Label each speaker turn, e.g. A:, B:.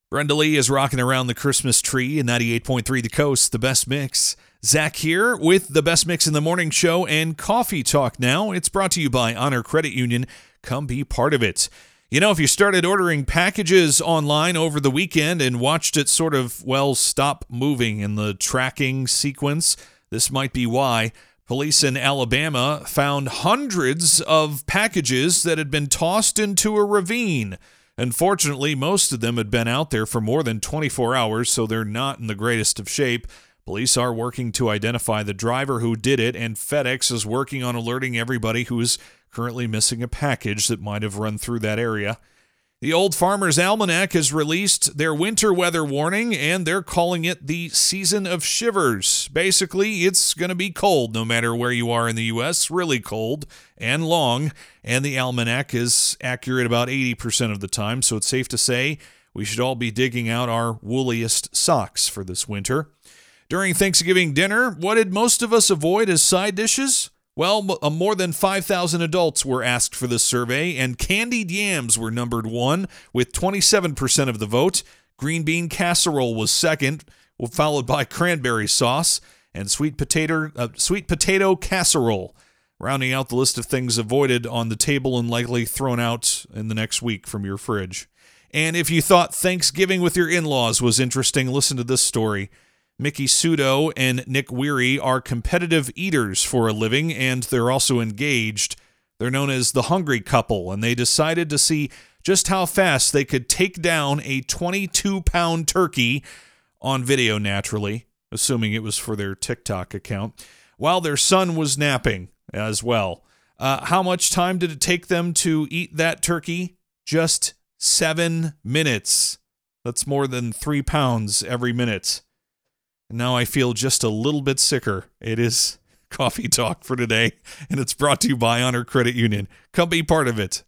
A: Brenda Lee is rocking around the Christmas tree in 98.3 The Coast, the best mix. Zach here with the best mix in the morning show and Coffee Talk now. It's brought to you by Honor Credit Union. Come be part of it. You know, if you started ordering packages online over the weekend and watched it sort of, stop moving in the tracking sequence, this might be why. Police in Alabama found hundreds of packages that had been tossed into a ravine. Unfortunately, most of them had been out there for more than 24 hours, so they're not in the greatest of shape. Police are working to identify the driver who did it, and FedEx is working on alerting everybody who is currently missing a package that might have run through that area. The Old Farmer's Almanac has released their winter weather warning, and they're calling it the season of shivers. Basically, it's going to be cold no matter where you are in the U.S., really cold and long, and the almanac is accurate about 80% of the time, so it's safe to say we should all be digging out our wooliest socks for this winter. During Thanksgiving dinner, what did most of us avoid as side dishes? Well, more than 5,000 adults were asked for this survey, and candied yams were numbered one with 27% of the vote. Green bean casserole was second, followed by cranberry sauce and sweet potato casserole, rounding out the list of things avoided on the table and likely thrown out in the next week from your fridge. And if you thought Thanksgiving with your in-laws was interesting, listen to this story. Mickey Sudo and Nick Weary are competitive eaters for a living, and they're also engaged. They're known as the Hungry Couple, and they decided to see just how fast they could take down a 22-pound turkey on video, naturally, assuming it was for their TikTok account, while their son was napping as well. How much time did it take them to eat that turkey? Just 7 minutes. That's more than 3 pounds every minute. Now I feel just a little bit sicker. It is Coffee Talk for today, and it's brought to you by Honor Credit Union. Come be part of it.